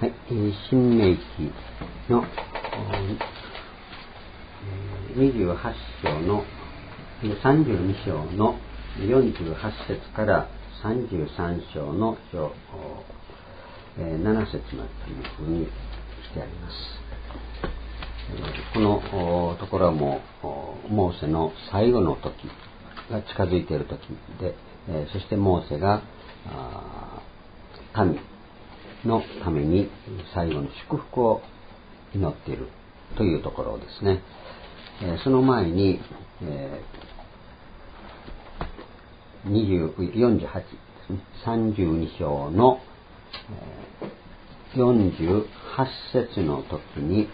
はい、新明記の28章の32章の48節から33章の7節までというふうにしてあります。このところはもうモーセの最後の時が近づいている時で、そしてモーセが民のために最後の祝福を祈っているというところですね。その前に、48ですね、32章の48節の時に、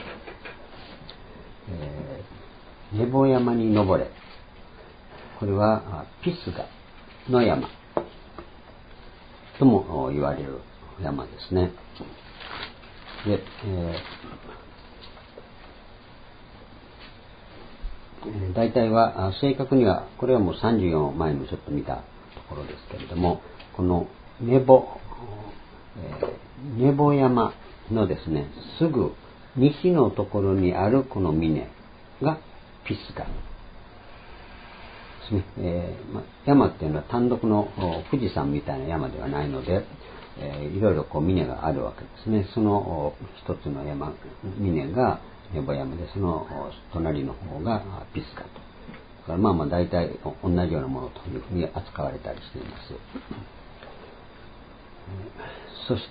ネボ山に登れ、これはピスガの山とも言われる山ですね。で、大体は正確にはこれはもう34前にちょっと見たところですけれども、このネボ山のですねすぐ西のところにあるこの峰がピスガですね。山っていうのは単独の富士山みたいな山ではないので、いろいろ峰があるわけですね。その一つの峰がネボ山で、その隣の方がピスガと。だから大体同じようなものというふうに扱われたりしています。そして、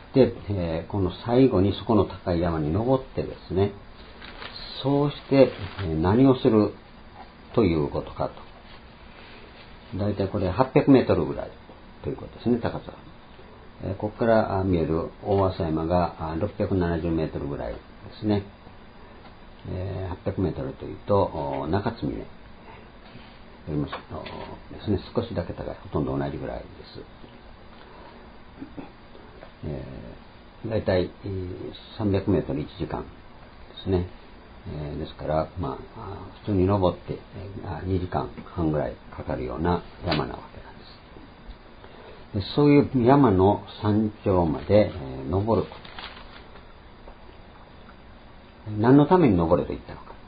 この最後にそこの高い山に登ってですね、そうして何をするということかと。大体これ800メートルぐらいということですね、高さ。ここから見える大朝山が670メートルぐらいですね。800メートルというと中津峰よりもですね、少しだけ高い、ほとんど同じぐらいです。だいたい300メートル1時間ですね。ですから普通に登って2時間半ぐらいかかるような山なわけなんです。でそういう山の山頂まで登ると。何のために登れと言ったのか。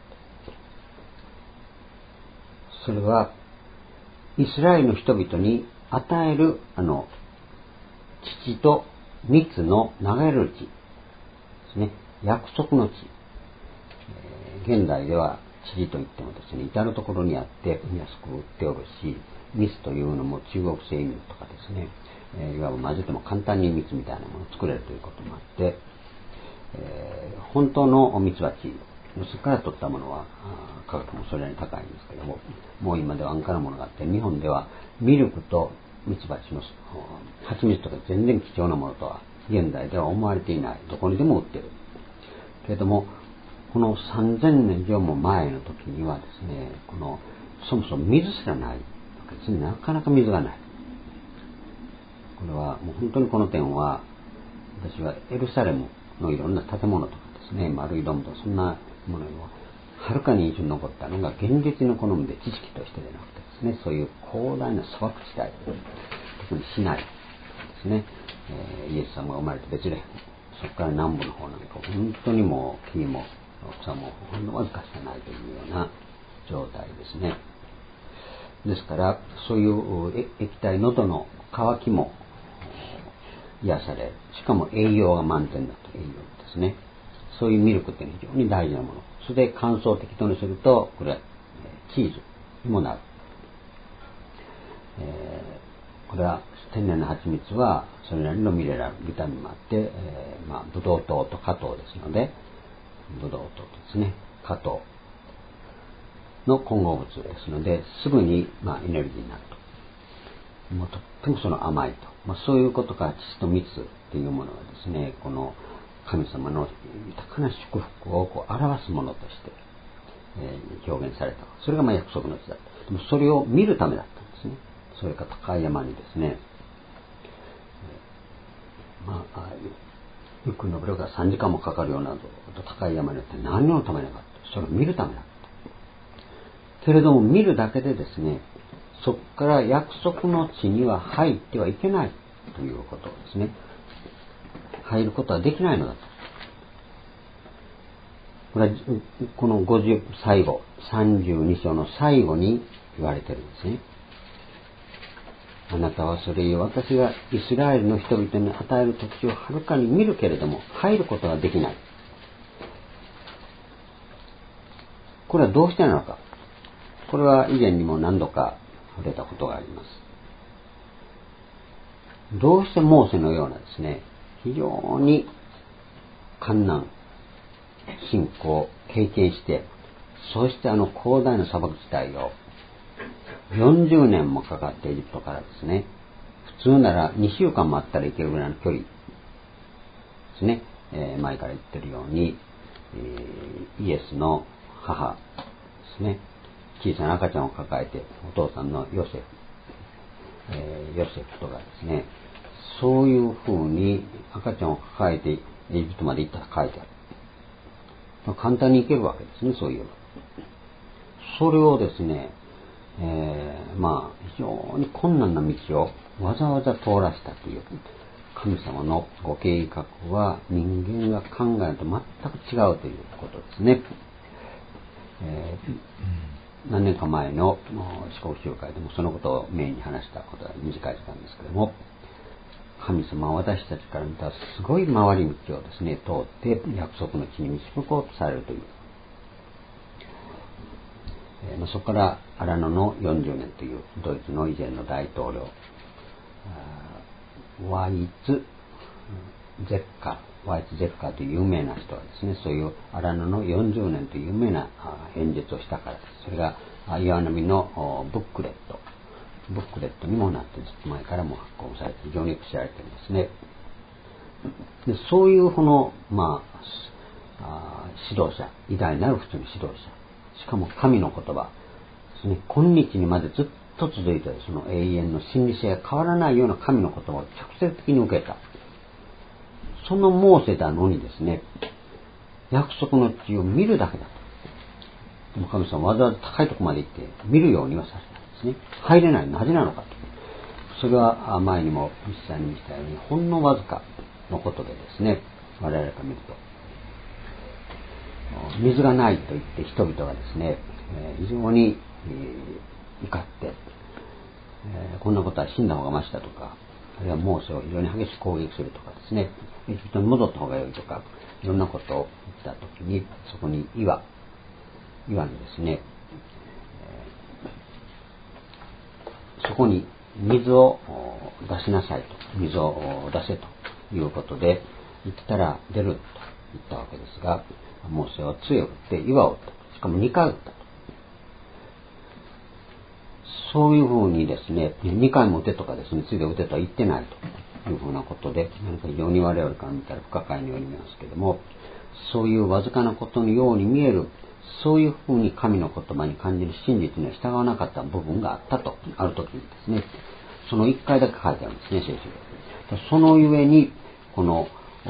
それはイスラエルの人々に与える乳と蜜の流れる地ですね。約束の地。現代では地といってもですね、至るところにあって安く売っておるし、蜜というのも中国製蜜とかですね、いわば混ぜても簡単に蜜みたいなものを作れるということもあって、本当の蜜蜂、そこから取ったものは価格もそれなりに高いんですけども、もう今では安価なものがあって、日本ではミルクと蜜蜂の蜂蜜とか全然貴重なものとは現代では思われていない。どこにでも売ってるけれども、この3000年以上も前の時にはですね、そもそも水すらないわけですね。なかなか水がない。これはもう本当にこの点は、私はエルサレムのいろんな建物とかですね、丸いドームとかそんなものよりもはるかに印象に残ったのが現実の好みで知識としてでなくてですね、そういう広大な砂漠地帯、特に市内ですね、イエス様が生まれてベツレヘム、そこから南部の方なんか本当にもう木も草もほんのわずかしかないというような状態ですね。ですからそういう液体喉の渇きも癒される。しかも栄養が満点だというですね。そういうミルクっていうのは非常に大事なもの。それで乾燥適当にすると、これはチーズにもなる。これは天然の蜂蜜はそれなりのミネラル、ビタミンもあって、ブドウ糖と果糖ですので、ブドウ糖ですね、果糖の混合物ですので、すぐにエネルギーになると。もうとってもその甘いと。そういうことから乳と蜜というものはですね、この神様の豊かな祝福を表すものとして、表現された。それが約束の地だった。でもそれを見るためだったんですね。それから高い山にですね、ゆっくり登るから3時間もかかるような高い山によって何のためなのか。それを見るためだった。けれども見るだけでですね、そこから約束の地には入ってはいけないということですね。入ることはできないのだと。 これはこの50最後32章の最後に言われてるんですね。あなたはそれを私がイスラエルの人々に与える土地をはるかに見るけれども入ることはできない。これはどうしてなのか。これは以前にも何度か触れたことがあります。どうしてモーセのようなですね、非常に困難、信仰を経験して、そして広大な砂漠地帯を40年もかかってエジプトからですね、普通なら2週間もあったら行けるぐらいの距離ですね、前から言ってるように、イエスの母ですね、小さな赤ちゃんを抱えてお父さんのヨセフとかですね、そういう風に赤ちゃんを抱えてエジプトまで行ったら書いてある。簡単に行けるわけですね、そういう。それをですね、非常に困難な道をわざわざ通らせたという神様のご計画は人間が考えると全く違うということですね。何年か前の四国集会でもそのことをメインに話したことは短い時間ですけれども、神様は私たちから見たすごい回り道をですね、通って約束の地に導こうとされるという。そこからアラノの40年というドイツの以前の大統領、ワイツ・ゼッカーという有名な人はですね、そういうアラノの40年という有名な演説をしたからです。それが岩波のブックレットにもなってずっと前からも発行されて非常に知られているんですね。でそういうこの、指導者、偉大なる普通の指導者、しかも神の言葉ですね、今日にまでずっと続いているその永遠の真理性が変わらないような神の言葉を直接的に受けた。そのモーセなのにですね、約束の地を見るだけだと。でも神様わざわざ高いところまで行って見るようにはさせたんですね。入れない。なぜなのかと。それは前にも実際にしたようにほんのわずかのことでですね、我々から見ると水がないと言って人々がですね、非常に怒って、こんなことは死んだ方がましだとか、あるいはモーセを非常に激しく攻撃するとかですね、エジプトに戻った方が良いとか、いろんなことを言ったときに、そこに岩にですね、そこに水を出しなさいと、水を出せということで言ったら出ると言ったわけですが、モーセは杖を打って岩を打った。しかも2回打ったと。そういうふうにですね、2回も打てとかですね、ついで打てとは言ってないというふうなことで、何か非常に我々から見たら不可解によりますけれども、そういうわずかなことのように見える、そういうふうに神の言葉に感じる真実には従わなかった部分があったと、ある時にですね、その1回だけ書いてあるんですね、聖書で。そのゆえに、この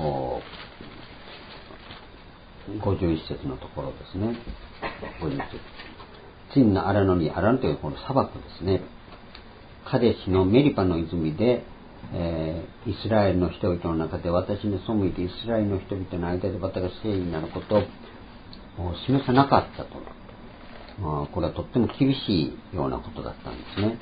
51節のところですね、51節。チンのアラノに、アラノというこの砂漠ですね、カデシのメリパの泉で、イスラエルの人々の中で私に背いてイスラエルの人々の間で私が聖になることを示さなかったと。これはとっても厳しいようなことだったんですね。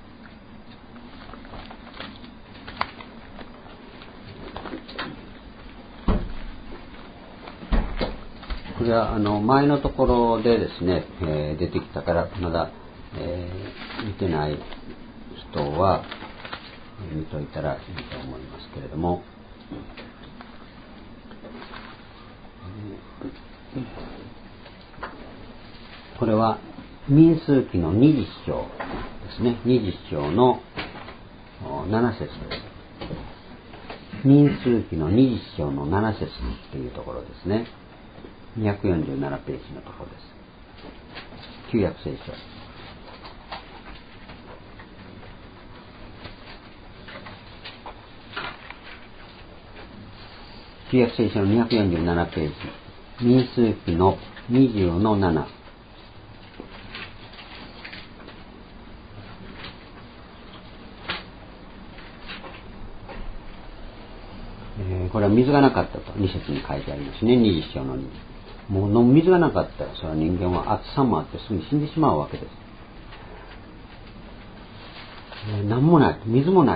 これは前のところでですね、出てきたからまだ、見てない人は見といたらいいと思いますけれども、これは民数記の20章ですね。20章の7節です。民数記の20章の7節というところですね。247ページのところです。旧約聖書。旧約聖書の247ページ。民数記の20の7。これは水がなかったと2節に書いてありますね。20章の2。 もう飲む水がなかったら、それは人間は暑さもあってすぐに死んでしまうわけです。何もない、水もない。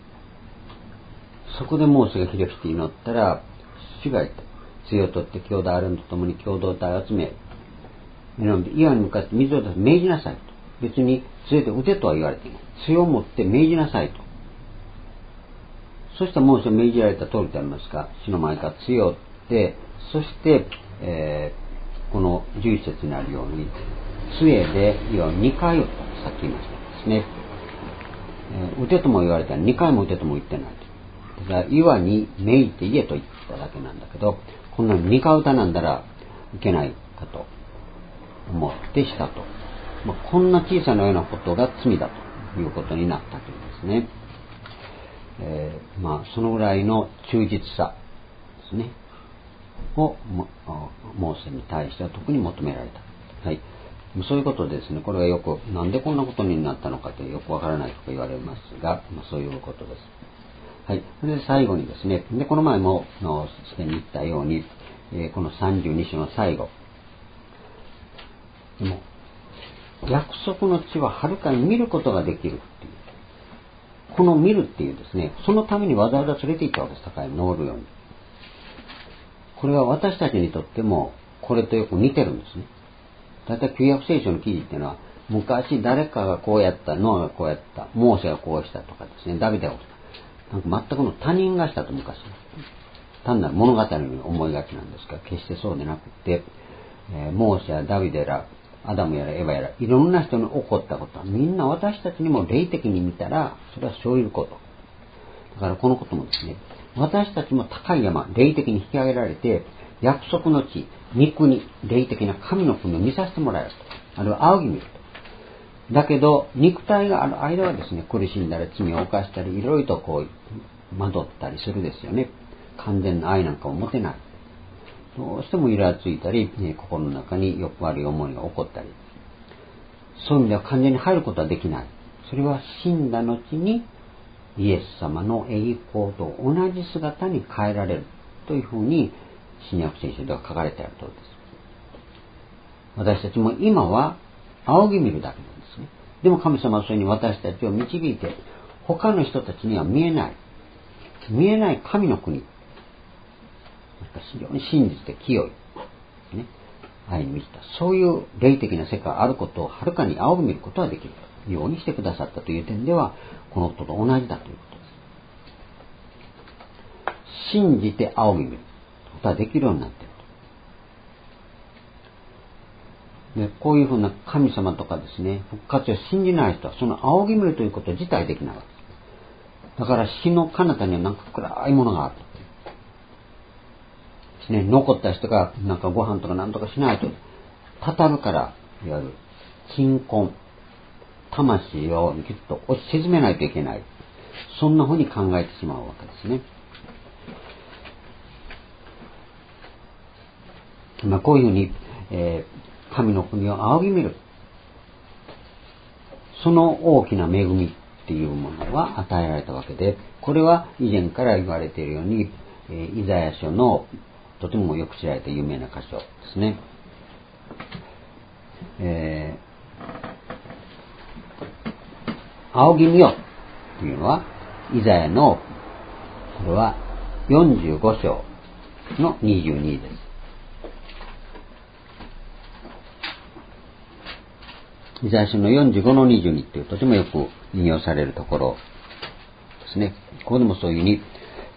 そこでモーセがひれ伏して祈ったら、主が言った。杖を取って兄弟アロンと共に共同体を集め、岩に向かって水を出す命じなさいと。別に杖で打てとは言われていない。杖を持って命じなさいと。そしたらモーセが命じられた通りでありますが、主の前から杖を打って、そして、この11節にあるように、杖で岩を2回打ったとさっき言いましたですね。打てとも言われたら2回も打てとも言ってないと。だから岩に命じて言えと言っただけなんだけど、こんなに2回打たなんだらいけないかと思ってしたと。こんな小さなようなことが罪だということになったというんですね。そのぐらいの忠実さですねをモーセに対しては特に求められた。はい。そういうことですね。これがよくなんでこんなことになったのかとよくわからないとか言われますが、そういうことです。はい。で最後にですね。でこの前もすでに言ったように、この32章の最後。でも約束の地ははるかに見ることができるっていう。この見るっていうですね、そのためにわざわざ連れて行ったわけです。高い登るように。これは私たちにとってもこれとよく似てるんですね。だいたい旧約聖書の記事っていうのは、昔誰かがこうやった、ノアがこうやった、モーセがこうしたとかですね、ダビデがこうした。なんか全くの他人がしたと昔は。単なる物語のように思いがちなんですが、決してそうでなくて、モーセやダビデら、アダムやらエヴァやら、いろんな人に起こったことは、みんな私たちにも霊的に見たら、それはそういうこと。だからこのこともですね、私たちも高い山、霊的に引き上げられて、約束の地、御国、霊的な神の国を見させてもらえると。あるいは仰ぎ見ると。だけど、肉体がある間はですね、苦しんだり罪を犯したり、いろいろとこう、惑ったりするですよね。完全な愛なんかを持てない。どうしてもイラついたり、心の中によく悪い思いが起こったり。そういう意味では完全に入ることはできない。それは死んだ後に、イエス様の栄光と同じ姿に変えられるというふうに新約聖書では書かれてある通りです。私たちも今は仰ぎ見るだけなんですね。でも神様はそれに私たちを導いて、他の人たちには見えない神の国、非常に真実で清い、ね、愛に満ちたそういう霊的な世界があることをはるかに仰ぎ見ることができるようにしてくださったという点では、このことと同じだということです。信じて仰ぎ見ることができるようになっていると。でこういうふうな神様とかですね、復活を信じない人はその仰ぎ見るということ自体できないわけです。だから死の彼方にはなんか暗いものがあると、ね、残った人がなんかご飯とかなんとかしないとたたるから、いわゆる鎮魂、魂をきっと押し沈めないといけない、そんなふうに考えてしまうわけですね。こういうふうに、神の国を仰ぎ見る、その大きな恵みっていうものは与えられたわけで、これは以前から言われているように、イザヤ書のとてもよく知られた有名な箇所ですね。仰ぎ見よというのはイザヤのこれは45章の22です。イザヤ書の45の22というとてもよく引用されるところですね。ここでもそういうふうに、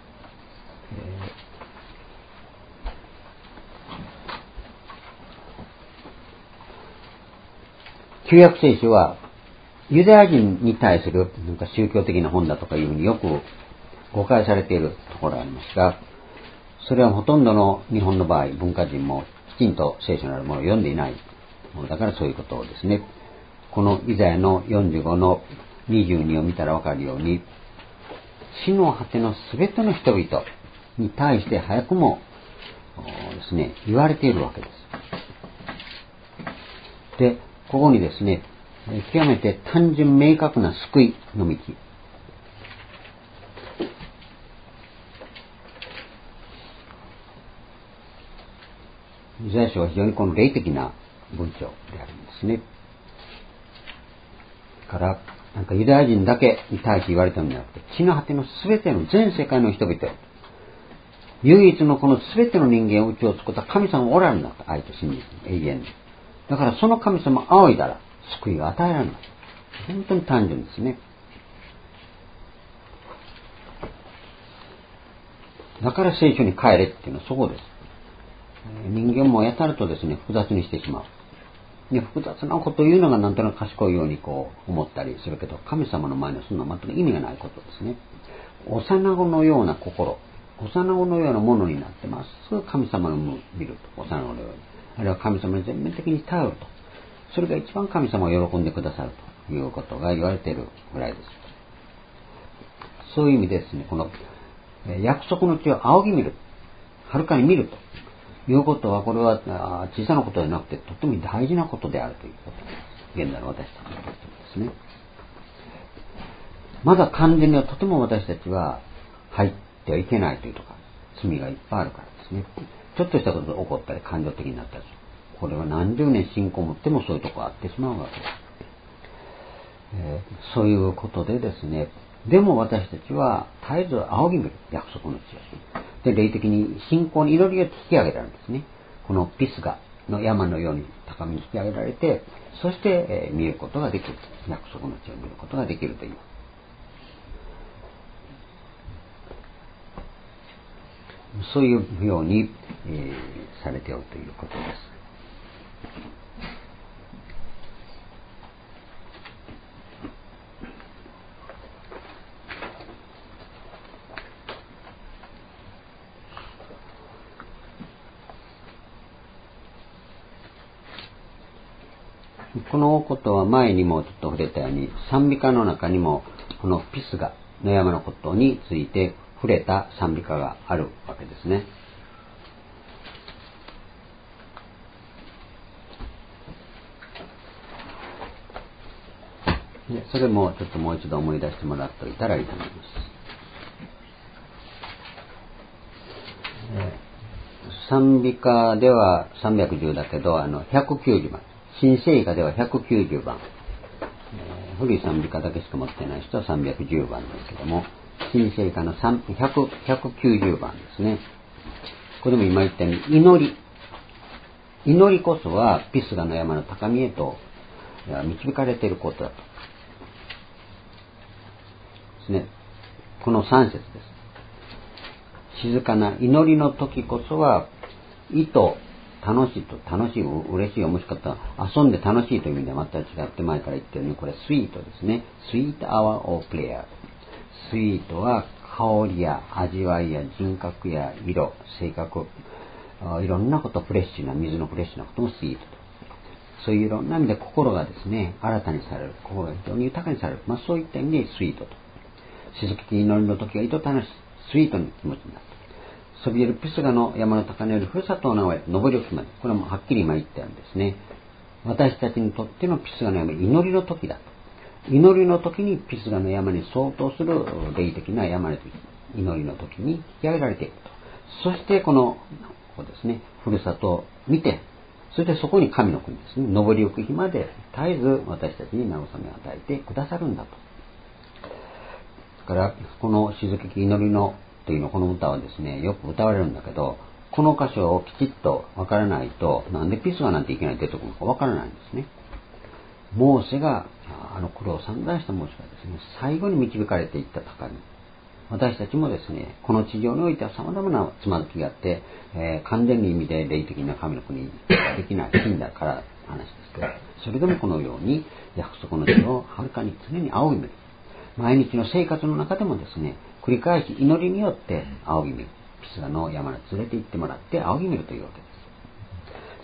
旧約聖書はユダヤ人に対するなんか宗教的な本だとかいうふうによく誤解されているところがありますが、それはほとんどの日本の場合、文化人もきちんと聖書のあるものを読んでいないものだからそういうことをですね、このイザヤの45の22を見たらわかるように、地の果てのすべての人々に対して早くもですね、言われているわけです。で、ここにですね、極めて単純明確な救いの道、 イザヤ書は非常にこの霊的な文章であるんですね。から、なんかユダヤ人だけに対して言われたのではなくて、地の果てのすべての全世界の人々、唯一のこのすべての人間を宇宙を作った神様がおられるんだと、愛と真実に永遠に。だからその神様を仰いだら救いが与えられるんだ。本当に単純ですね。だから聖書に帰れっていうのはそこです。人間もやたらとですね、複雑にしてしまう。で、複雑なことを言うのがなんとなく賢いようにこう思ったりするけど、神様の前にはそんな全く意味がないことですね。幼子のような心、幼子のようなものになってます。神様の見ると、幼子のように。あるいは神様に全面的に頼ると。それが一番神様を喜んでくださるということが言われているぐらいです。そういう意味ですね、この約束の地を仰ぎ見る、はるかに見るということは、これは小さなことではなくて、とても大事なことであるということです。現代の私たちにとってですね。まだ完全にはとても私たちは入ってはいけないというとか、罪がいっぱいあるからですね。ちょっとしたことで起こったり感情的になったりする。これは何十年信仰を持ってもそういうところがあってしまうわけです。そういうことでですね、でも私たちは絶えず仰ぎ見る、約束の地を。で、霊的に信仰に祈りを引き上げられるんですね。このピスガの山のように高みに引き上げられて、そして、見ることができる。約束の地を見ることができるという。そういうように、されておるということです。このことは前にもちょっと触れたように、賛美歌の中にもこのピスガの山のことについて触れた賛美歌があるわけですね。でそれもちょっともう一度思い出してもらっておいたらいいと思います。賛美歌では310だけど、190番。新聖歌では190番。古い賛美歌だけしか持ってない人は310番ですけども、新聖歌の190番ですね。これも今言ったように祈りこそはピスガの山の高みへと導かれていることだとですね。この3節です。静かな祈りの時こそは楽しい、嬉しい、面白かった、遊んで楽しいという意味では全く違って前から言ってるように、これスイートですね。スイートアワーオープレイヤー。スイートは香りや味わいや人格や色、性格、いろんなこと、水のフレッシュなこともスイートと。そういういろんな意味で心がですね、新たにされる。心が非常に豊かにされる。そういった意味でスイートと。静かに祈りの時が楽しい、スイートな気持ちになる。そびえるピスガの山の高根よりふるさとの名へ登りを決まる。これはもうはっきり今言ったんですね。私たちにとってのピスガの山は祈りの時だと。祈りの時にピスガの山に相当する霊的な山の時、祈りの時に引き上げられていくと。そしてこうですね、ふるさとを見て、そしてそこに神の国ですね、登りゆく日まで絶えず私たちに慰めを与えてくださるんだと。だからこの静けき祈りのというのこの歌はですね、よく歌われるんだけど、この箇所をきちっとわからないと、なんでピスガなんていきなり出てくるのかわからないんですね。モーセが、苦労を散々したモーセがですね、最後に導かれていった高み。私たちもですね、この地上においては様々なつまずきがあって、完全に意味で霊的な神の国ができない死んだから話ですけど、それでもこのように約束の地をはるかに常に仰ぎ見る。毎日の生活の中でもですね、繰り返し祈りによって仰ぎ見る。ピスガの山に連れて行ってもらって仰ぎ見るというわけです。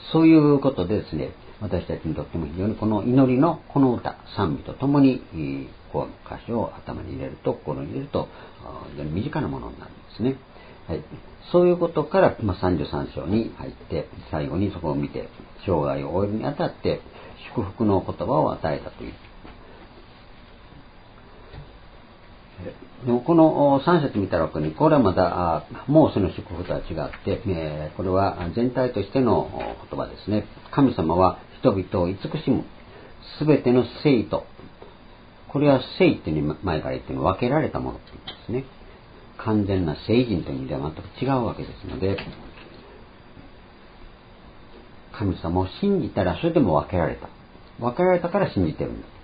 そういうことでですね、私たちにとっても非常にこの祈りのこの歌、賛美とともに、この歌詞を頭に入れると、心に入れると、非常に身近なものになるんですね。はい、そういうことから、33章に入って、最後にそこを見て、生涯を終えるにあたって、祝福の言葉を与えたという。 でもこの3節見たらに、これはまたモーセの祝福とは違って、これは全体としての言葉ですね。神様は人々を慈しむすべての聖と、これは聖っていうのに前から言っても分けられたものって言うんですね。完全な聖人という意味では全く違うわけですので、神様を信じたらそれでも分けられた。分けられたから信じてるんだ。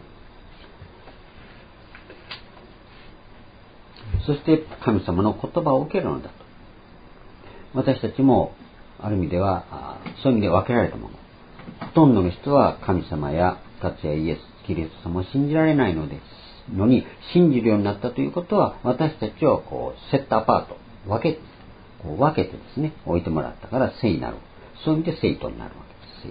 そして神様の言葉を受けるのだと。私たちもある意味ではそういう意味で分けられたもの。ほとんどの人は神様や達也イエス、キリスト様を信じられないのに信じるようになったということは、私たちをセットアパート、分けてですね、置いてもらったから聖になる。そういう意味で聖徒になるわけ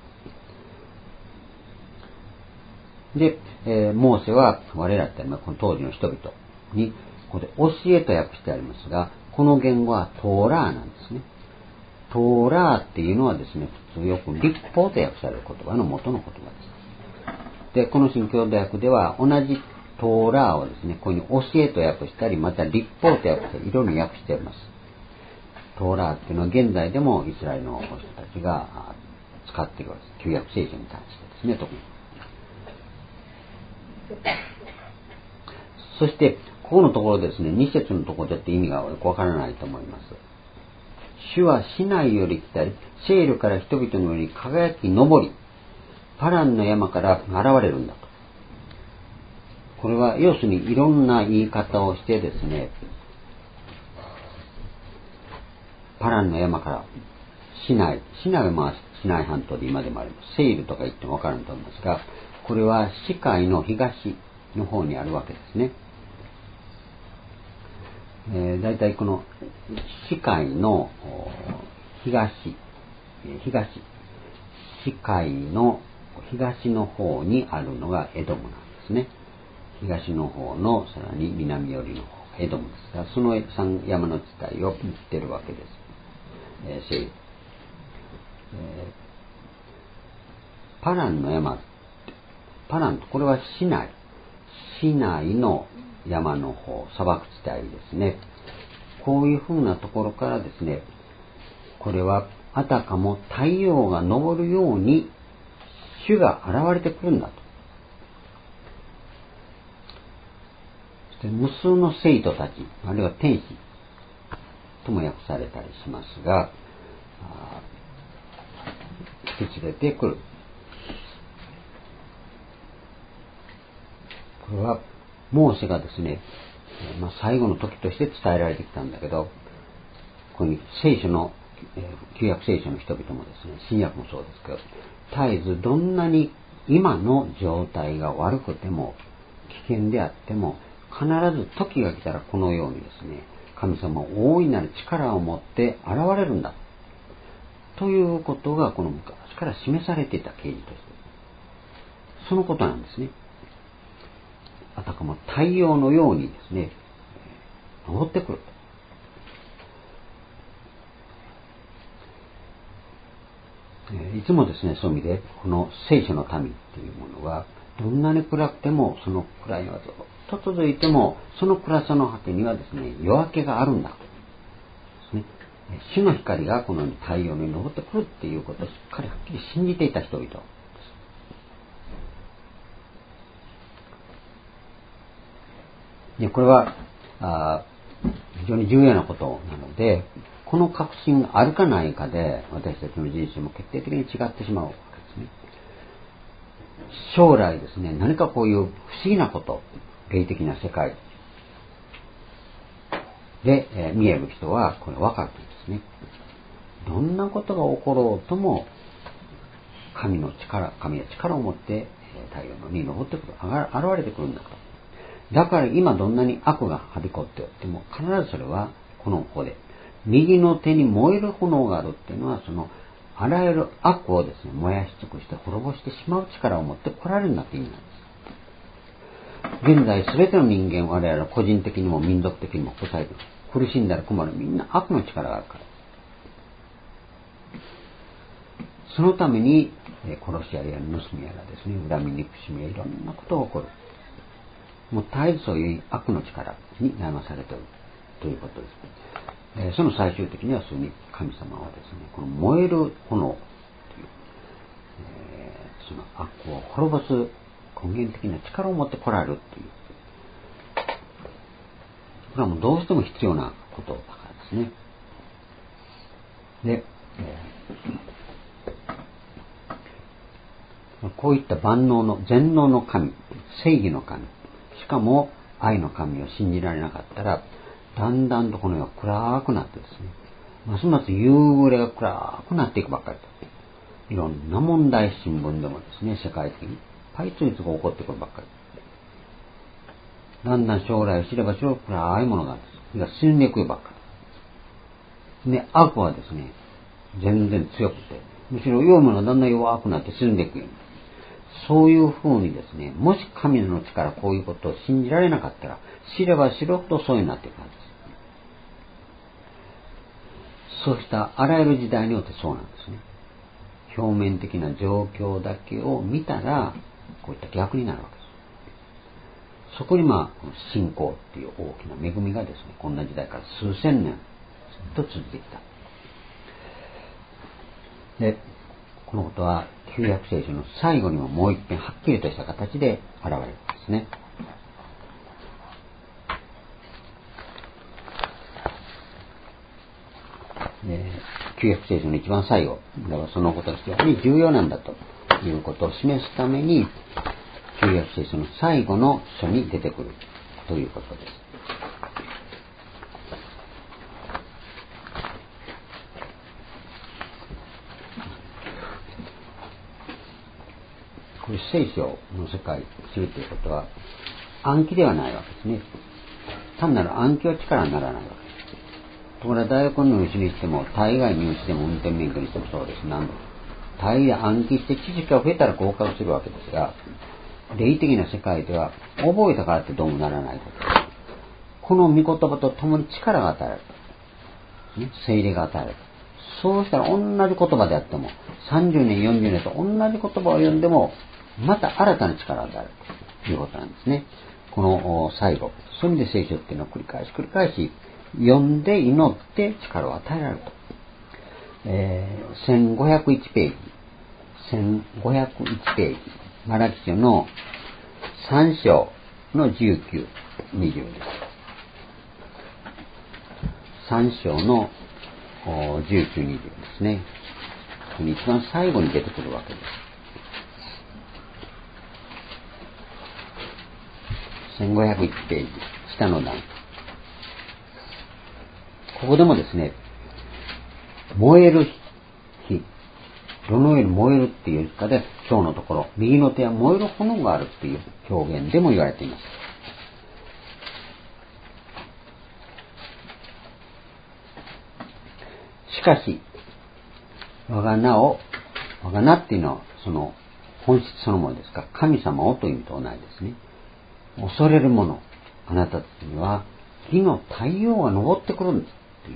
です。聖徒。で、モーセは我らってこの当時の人々にここで教えと訳してありますが、この言語はトーラーなんですね。トーラーっていうのはですね、普通よく立法と訳される言葉の元の言葉です。で、この新共同訳では同じトーラーをですね、ここに教えと訳したり、また立法と訳したり、いろいろ訳しています。トーラーっていうのは現在でもイスラエルの人たちが使っているわけです。旧約聖書に対してですね、特に。そして、ここのところですね、2節のところちょっと意味がよくわからないと思います。主はシナイより来たり、シェールから人々のように輝き昇り、パランの山から現れるんだと。これは要するにいろんな言い方をしてですね、パランの山からシナイはシナイ半島で今でもあります。セイルとか言ってもわかると思いますが、これは死海の東の方にあるわけですね。だいたいこの死海の死海の東の方にあるのがエドムなんですね。東の方のさらに南寄りの方がエドムですが、その山の地帯を言ってるわけです。パランの山、パランとこれは市内の山の方、砂漠地帯ですね。こういう風なところからですね、これはあたかも太陽が昇るように主が現れてくるんだと。そして無数の生徒たち、あるいは天使とも訳されたりしますが、引き連れてくる。これはモーセがですね、最後の時として伝えられてきたんだけど、ここに聖書の、旧約聖書の人々もですね、新約もそうですけど、絶えずどんなに今の状態が悪くても危険であっても、必ず時が来たらこのようにですね、神様は大いなる力を持って現れるんだということがこの昔から示されていた啓示として、そのことなんですね。あたかも太陽のようにですね、昇ってくる。いつもですね、そういう意味でこの聖書の民っていうものは、どんなに暗くてもその暗いのはずっと続いても、その暗さの果てにはですね、夜明けがあるんだですね。主の光がこの太陽に昇ってくるっていうことをしっかりはっきり信じていた人々です。でこれは非常に重要なことなので、この確信があるかないかで私たちの人生も決定的に違ってしまうわけですね。将来ですね、何かこういう不思議なこと、霊的な世界で、見える人はこれ分かるんですね。どんなことが起ころうとも神は力を持って太陽の上に昇ってくる、現れてくるんだと。だから今どんなに悪がはびこっておっても、必ずそれはここで右の手に燃える炎があるっていうのは、そのあらゆる悪をですね、燃やし尽くして滅ぼしてしまう力を持って来られるんだって意味なんです。現在全ての人間、我々は個人的にも民族的にも苦しんだら困る、みんな悪の力があるから。そのために殺しやら盗みやらですね、恨み憎しみやいろんなことが起こる。 もう絶えずそういう悪の力に悩まされているということです。その最終的には神様はですね、この燃える炎という、その悪を滅ぼす根源的な力を持って来られるという、これはもうどうしても必要なことだからですね。で、こういった万能の全能の神、正義の神、しかも愛の神を信じられなかったら、だんだんとこの世は暗くなってですね、ますます夕暮れが暗くなっていくばっかりと。いろんな問題、新聞でもですね、世界的にいっぱい次々起こってくるばっかり。だんだん将来を知れば知るほど暗いものが死んでいくばっかり。で、悪はですね、全然強くて、むしろ弱いものがだんだん弱くなって死んでいくように。そういうふうにですね、もし神の力こういうことを信じられなかったら、知れば知るほどそうになっていくはずです。そうしたあらゆる時代によってそうなんですね。表面的な状況だけを見たら、こういった逆になるわけです。そこに信仰っていう大きな恵みがですね、こんな時代から数千年ずっと続いてきた。で、このことは旧約聖書の最後にももう一遍はっきりとした形で現れるんですね。旧約聖書の一番最後、だからそのことが非常に重要なんだということを示すために、旧約聖書の最後の書に出てくるということです。これ聖書の世界を知るということは暗記ではないわけですね。単なる暗記は力にならないわけです。ところが大学の入試にしても、大概入試でも運転免許にしてもそうです。大概暗記して知識が増えたら合格するわけですが、霊的な世界では覚えたからってどうもならないことです。この御言葉と共に力が与えられる、ね、聖霊が与えられる。そうしたら同じ言葉であっても30年40年と同じ言葉を読んでもまた新たな力を与えるということなんですね。この最後、そういう意味で聖書っていうのを繰り返し読んで祈って力を与えられると。1501ページ1501ページ、マラキ書の3章の19、20です。3章の19、20ですね。ここに一番最後に出てくるわけです。1501ページ、下の段。ここでもですね、燃える火、どのように燃えるっていうかで、今日のところ、右の手は燃える炎があるっていう表現でも言われています。しかし、我が名っていうのはその本質そのものですから、神様をという意味と同じですね。恐れるもの、あなたたちには義の太陽が昇ってくるんですという。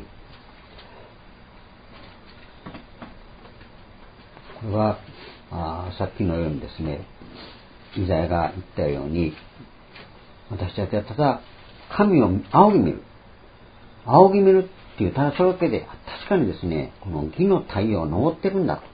これはさっきのようにですね、イザヤが言ったように、私たちはただ神を仰ぎ見るっていう、ただそれだけで確かにですね、この義の太陽が昇ってるんだと。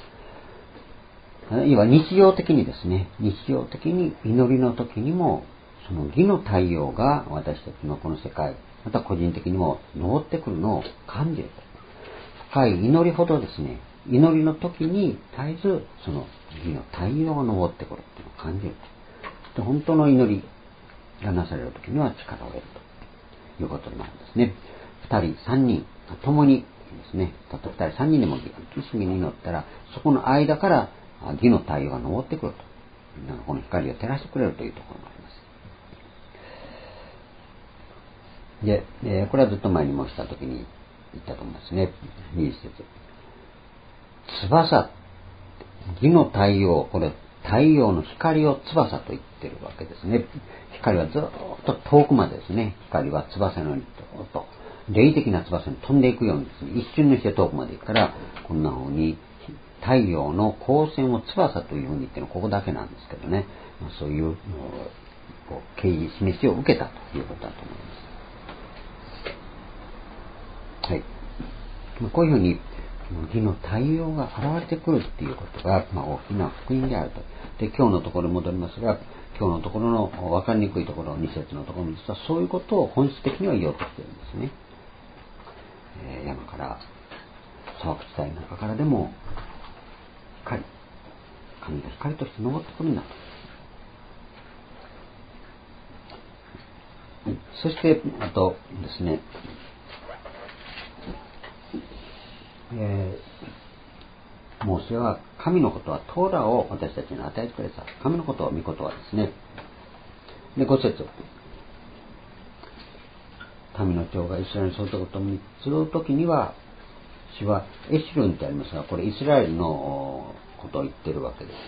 いわば日常的に祈りの時にもその義の太陽が私たちのこの世界、また個人的にも昇ってくるのを感じると。深い祈りほどですね、祈りの時に絶えずその義の太陽が昇ってくるというのを感じると。で、本当の祈りがなされる時には力を得るということになるんですね。2人3人共にですね、たった2人3人でも一緒に祈ったら、そこの間から義の太陽が昇ってくると。この光を照らしてくれるというところがあります。で、これはずっと前に申した時に言ったと思いますね。20節。翼、義の太陽、これ太陽の光を翼と言ってるわけですね。光はずっと遠くまでですね、光は翼のようにずっと霊的な翼に飛んでいくようにですね、一瞬にして遠くまで行くから、こんな風に太陽の光線を翼というふうに言ってるのはここだけなんですけどね、そういう敬意示しを受けたということだと思います。はい。こういうふうに義の対応が現れてくるっていうことが、大きな福音であると。で、今日のところに戻りますが、今日のところの分かりにくいところ、2節のところに実はそういうことを本質的には言おうとしているんですね。山から砂漠地帯の中からでも神が光として昇ってくるんだと。そしてあとですね、モーセは神のことはトーラを私たちに与えてくれた。神のことは御事はですね。で、5節、民の長がイスラエルに沿ったことともに集う時には、主はエシルンってありますが、これイスラエルのことを言ってるわけです。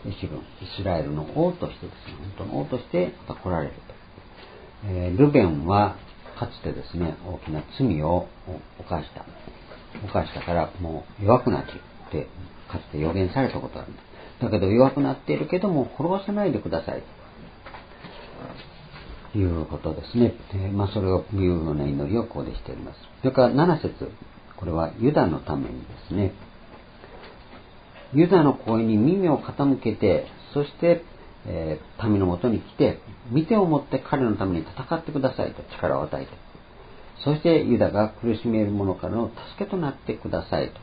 エシルン、イスラエルの王としてですね、本当の王としてまた来られると。ルベンはかつてですね、大きな罪を犯したからもう弱くなってってかつて予言されたことがあるんです。だけど弱くなっているけども滅さないでくださいということですね。それを言うような祈りをここでしております。それから7節、これはユダのためにですね、ユダの声に耳を傾けて、そして民のもとに来て、見てをもって彼のために戦ってくださいと力を与えて、そしてユダが苦しめる者からの助けとなってくださいと。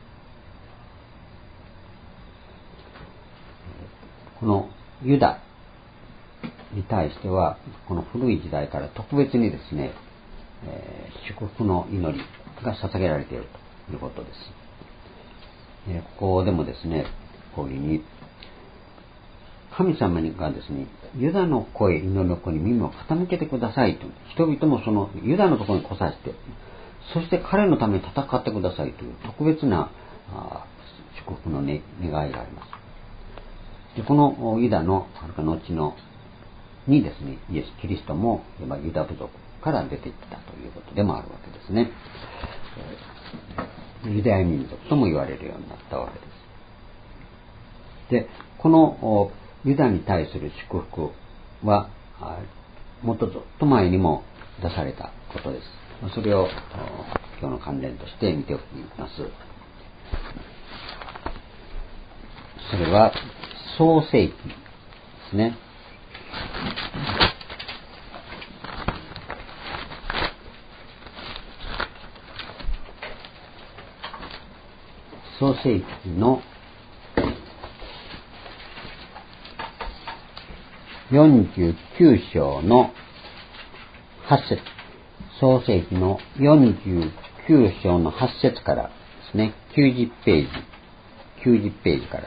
このユダに対しては、この古い時代から特別にですね、祝福の祈りが捧げられているということです。ここでもですね、こういうふうに神様がですね、ユダの声、祈りの声に耳を傾けてくださいと、人々もそのユダのところに来させて、そして彼のために戦ってくださいという特別な祝福の、願いがあります。で、このユダの後のにですね、イエス・キリストもユダ部族から出てきたということでもあるわけですね。ユダヤ民族とも言われるようになったわけです。で、このユダに対する祝福はもっとずっと前にも出されたことです。それを今日の関連として見ておきます。それは創世記ですね。創世記の49章の8節、創世記の49章の8節からですね、90ページからです。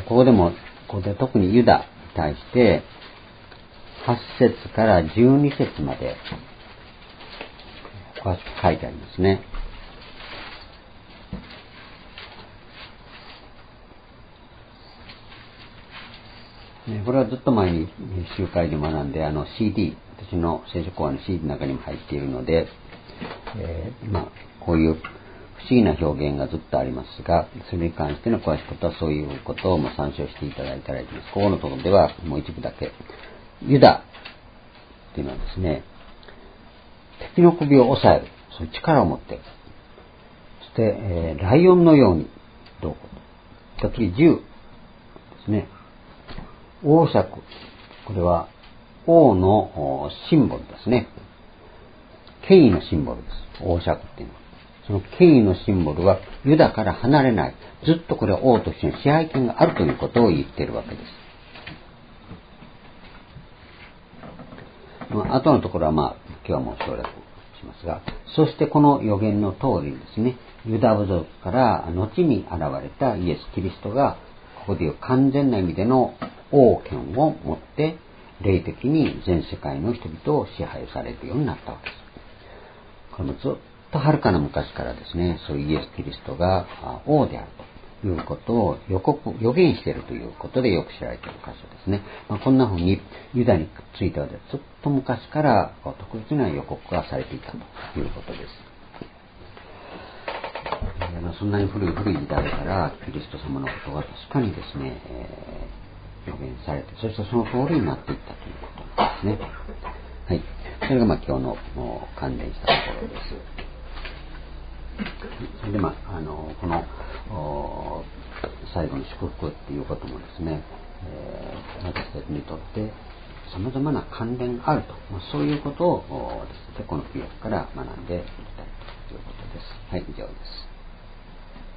ここで特にユダに対して8節から12節まで詳しく書いてありますね。これはずっと前に集会で学んでCD、私の聖書講話の CD の中にも入っているので、こういう不思議な表現がずっとありますが、それに関しての詳しいことはそういうことを参照していただいたらいいです。ここのところではもう一部だけ、ユダっていうのはですね、敵の首を押さえる、そういう力を持っている。そして、ライオンのようにどうこうと。次10ですね。王爵、これは王のシンボルですね。権威のシンボルです。王爵っていうのは。その権威のシンボルはユダから離れない。ずっとこれは王としての支配権があるということを言っているわけです。後のところは今日はもう省略しますが、そしてこの予言の通りにですね、ユダ部族から後に現れたイエス・キリストが、ここでいう完全な意味での王権を持って霊的に全世界の人々を支配されるようになったわけです。これもずっとはるかな昔からですね、そういうイエス・キリストが王であるということを予言しているということでよく知られている箇所ですね。こんな風にユダについてはずっと昔から特別な予告がされていたということです。 そんなに古い時代からキリスト様のことが確かにですね、予言されて、そしてその通りになっていったということなんですね。はい。それが今日の関連したところです。それでこの最後の祝福っていうこともですね、私たちにとって様々な関連があると、そういうことをですね、この記憶から学んでいきたいということです。はい、以上です。